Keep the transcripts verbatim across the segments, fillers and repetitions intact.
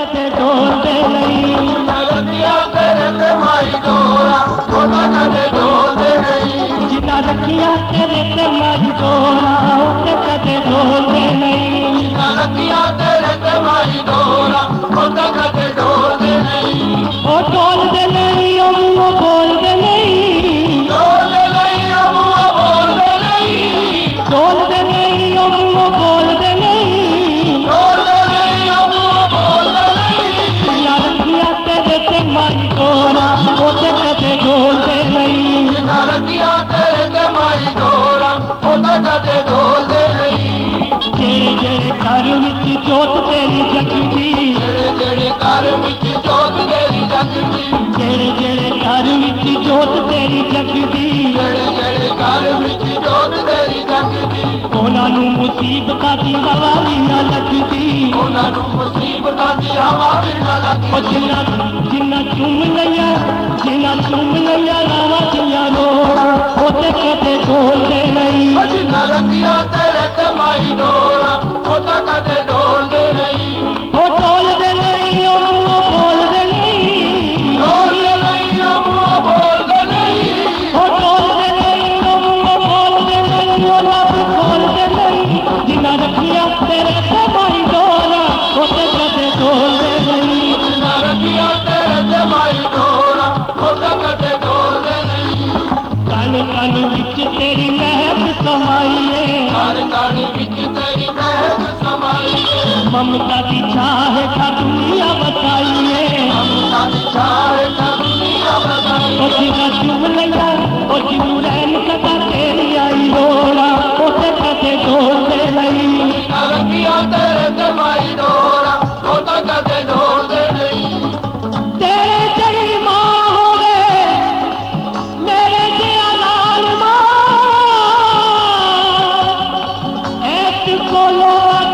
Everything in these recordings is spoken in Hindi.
कदे डोलदे नहीं रखिया तेरे ते माई डोरा ओदा कदे डोलदे नहीं जिन्ना रखिया तेरे ते माई डोरा ओते कदे डोलदे नहीं रखिया तेरे ते माई डोरा ओदा कदे डोलदे नहीं ओ डोलदे नहीं ओ मुंह बोलदे नहीं डोलदे नहीं ओ मुंह बोलदे नहीं डोलदे नहीं ओ मुंह बोलदे नहीं डोलदे नहीं ओ मुंह बोलदे नहीं जिन्ना रखिया तेरे ते माई डोरा ओते कदे डोलदे नहीं रखिया तेरे ते माई डोरा ओदा कदे डोलदे नहीं जेड़े जेड़े घर विच जोत तेरी जगदी जेड़े जेड़े घर विच जोत तेरी जगदी जेड़े जेड़े घर विच जोत तेरी जगदी जेड़े जेड़े घर विच जोत तेरी जगदी ਉਹਨਾਂ ਨੂੰ ਮੁਸੀਬਤਾਂ ਦੀ ਹਵਾ ਵੀ ਨਾ ਲੱਗਦੀ ਉਹਨਾਂ ਨੂੰ ਮੁਸੀਬਤਾਂ ਦੀ ਹਵਾ ਵੀ ਨਾ ਉਹ ਲੱਗਦੀ ਜਿੰਨਾ ਜਿੰਨਾ ਚੁੰਮ ਲਈਆਂ ਜਿੰਨਾ ਚੁੰਮ ਲਈਆਂ ਰਾਵਾਂ ਦੀਆਂ ਲੋੜਾਂ ਉਹਦੇ ਕਦੇ ਡੋਲਦੇ ਨਹੀਂ ਜਿੰਨਾ ਰੱਖਿਆ ਤੇਰੇ ਤੇ ਮਾਈ ਡੋਰਾ ਉਹ ਤਾਂ ਕਦੇ ਡੋਲਦੇ ਨਹੀਂ ਉਹ ਡੋਲਦੇ ਨਹੀਂ ਉਹ ਮੂੰਹ ਬੋਲਦੇ ਨਹੀਂ ਡੋਲਦੇ ਨਹੀਂ ਉਹ ਮੂੰਹ ਬੋਲਦੇ ਨਹੀਂ ਉਹ ਡੋਲਦੇ ਨਹੀਂ ਉਹ ਮੂੰਹ ਬੋਲਦੇ ਨਹੀਂ ਉਹ ਲੱਭ ਬੋਲਦੇ ਨਹੀਂ ਜਿੰਨਾ ਰੱਖਿਆ ਤੇਰੇ ਤੇ ਮਾਈ ਡੋਰਾ ਉਹਦੇ ਕਦੇ ਡੋਲਦੇ ਨਹੀਂ ਜਿੰਨਾ ਰੱਖਿਆ ਤੇਰੇ ਤੇ ਮਾਈ ਡੋਰਾ ਉਹ ਤਾਂ ਕਦੇ ਡੋਲਦੇ ਨਹੀਂ कन कन विच तेरी महक समाईए ਹਰ ਕਣ ਵਿੱਚ ਤੇਰੀ ਮਹਿਕ ਸਮਾਈ ममता की छाह का दुनिया बताइए ਮਮਤਾ ਦੀ ਛਾਏ ਤਾਂ ਦੁਨੀਆ ਬਸਾਈ ओ जिन्ना चुम लिया ओ जिन्नू रैन कदा तेरी आई लोड़ा ओते कदे डोलदे नहीं ਰੱਖਿਆ ਤੇਰੇ ਤੇ ਮਾਈ ਡੋਰਾ ਉਹ ਤਾਂ ਕਦੇ ਡੋਲਦੇ ਨਹੀਂ तेरे जड़ी मां होवे मेरे जिया लाल मां एक कोलो अद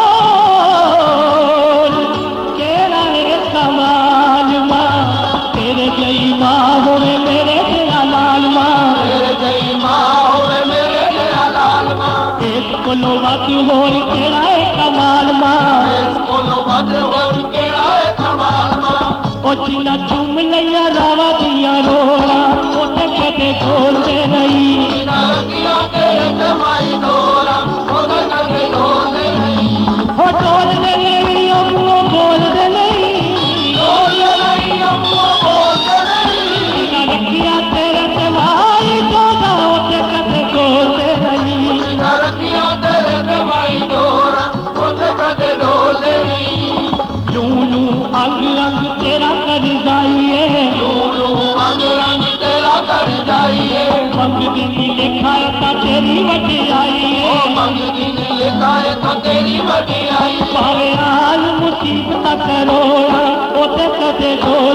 होल केड़ा है कमाल मां तेरे जड़ी मां होवे मेरे जिया लाल मां ਤੇਰੇ ਜਈ ਮਾਂ ਹੋਵੇ ਮੇਰੇ ਜਿਹਾ ਲਾਲ ਮਾਂ एक कोलो अद होल केड़ा है कमाल मां ਇਸ ਕੋਲੋਂ ਵੱਧ ਹੋਰ ਕਿਹੜਾ ਹੈ ਕਮਾਲ ਮਾਂ ओ जिन्ना चुम लिया रावा दिया रोड़ा ओते कदे डोलदे नहीं ਨਾ ਰੱਖਿਆ ਤੇਰੇ ਤੇ ਮਾਈ ਡੋਰਾ ਉਹਦਾ ਕਦੇ ਡੋਲਦੇ ਨਹੀਂ हो डोलदे नहीं ओ मुंह बोलदे नहीं ਡੋਲਦੇ ਨਹੀਂ ਉਹ ਮੂੰਹ ਬੋਲਦੇ ਨਹੀਂ जिन्ना रखिया तेरे ते माई डोरा ओते कदे डोलदे नहीं ਨਾ ਰੱਖਿਆ ਤੇਰੇ ਤੇ ਮਾਈ ਡੋਰਾ ਉਹਦੇ ਕਦੇ ਡੋਲਦੇ ਨਹੀਂ लू लू अंग अंग तेरा कर जाइए ਡੋਲੋ ਅੰਗ ਰੰਗ ਤੇਰਾ ਕਰ ਜਾਈਏ मंग दिन लिखा है ता तेरी वडियाई ਉਹ ਮੰਗਦੀ ਨੇ ਲਿਖਾਏ ਤਾਂ ਤੇਰੀ ਵਡਿਆਈ भावे हाल मुसीबत करोड़ा ओते कदे डोल